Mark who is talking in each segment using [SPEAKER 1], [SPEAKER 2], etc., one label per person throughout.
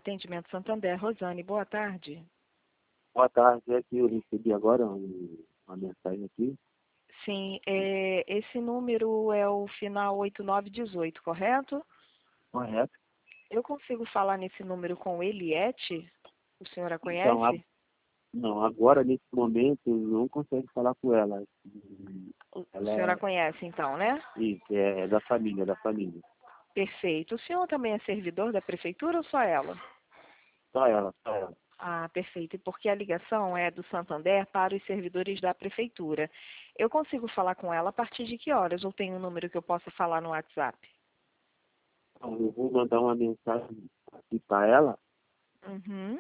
[SPEAKER 1] Atendimento Santander. Rosane, boa tarde.
[SPEAKER 2] Boa tarde, é que eu recebi agora uma mensagem aqui.
[SPEAKER 1] Sim, esse número é o final 8918, correto?
[SPEAKER 2] Correto.
[SPEAKER 1] Eu consigo falar nesse número com Eliette? O senhor a
[SPEAKER 2] Então,
[SPEAKER 1] conhece?
[SPEAKER 2] não, agora nesse momento eu não consigo falar com ela.
[SPEAKER 1] O
[SPEAKER 2] Ela
[SPEAKER 1] senhor a conhece então, né?
[SPEAKER 2] isso, é da família, da família.
[SPEAKER 1] Perfeito. O senhor também é servidor da prefeitura ou só ela?
[SPEAKER 2] Só ela, só ela.
[SPEAKER 1] Ah, perfeito. E porque a ligação é do Santander para os servidores da prefeitura. Eu consigo falar com ela a partir de que horas? Ou tem um número que eu possa falar no WhatsApp?
[SPEAKER 2] Então, eu vou mandar uma mensagem aqui para ela,
[SPEAKER 1] Uhum.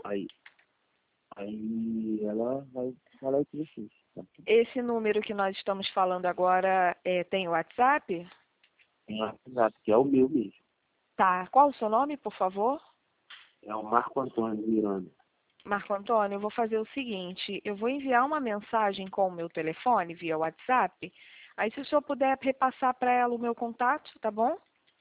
[SPEAKER 2] aí ela vai falar com vocês. Tá?
[SPEAKER 1] Esse número que nós estamos falando agora tem WhatsApp?
[SPEAKER 2] Tem o WhatsApp, que é o meu mesmo.
[SPEAKER 1] Tá. Qual o seu nome, por favor?
[SPEAKER 2] É o Marco Antônio Miranda.
[SPEAKER 1] Marco Antônio, eu vou fazer o seguinte, eu vou enviar uma mensagem com o meu telefone via WhatsApp, aí se o senhor puder repassar para ela o meu contato, tá bom?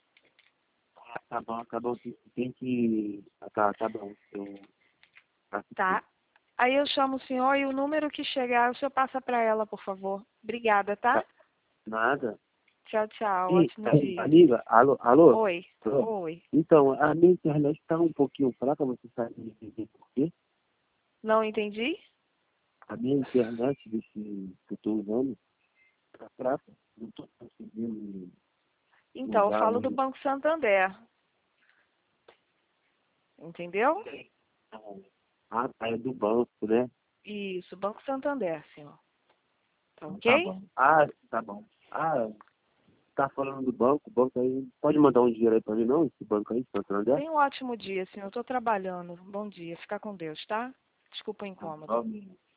[SPEAKER 2] Tá bom, tem que... Tá bom, eu
[SPEAKER 1] Tá.
[SPEAKER 2] assisti.
[SPEAKER 1] Aí eu chamo o senhor e o número que chegar, o senhor passa para ela, por favor. Obrigada, tá?
[SPEAKER 2] Tá, nada.
[SPEAKER 1] Tchau, tchau.
[SPEAKER 2] Sim,
[SPEAKER 1] Ótimo dia.
[SPEAKER 2] amiga, alô, alô?
[SPEAKER 1] Oi.
[SPEAKER 2] Alô?
[SPEAKER 1] Oi.
[SPEAKER 2] Então, a minha internet está um pouquinho fraca, você sabe me dizer por quê?
[SPEAKER 1] Não entendi?
[SPEAKER 2] A minha internet desse que eu estou usando está fraca, não estou conseguindo
[SPEAKER 1] Então, eu
[SPEAKER 2] usar
[SPEAKER 1] falo do
[SPEAKER 2] onde
[SPEAKER 1] Banco Santander. Entendeu?
[SPEAKER 2] não. Ah, tá, é do banco, né?
[SPEAKER 1] Isso, Banco Santander, senhor. Tá
[SPEAKER 2] Tá
[SPEAKER 1] ok?
[SPEAKER 2] bom. Ah, tá bom. Ah, tá falando do banco, o banco aí, pode mandar um dinheiro aí para mim não, esse banco aí, Santander?
[SPEAKER 1] Tenha um ótimo dia, senhor. Eu estou trabalhando. Bom dia. Fica com Deus, tá? Desculpa o incômodo.
[SPEAKER 2] Tá,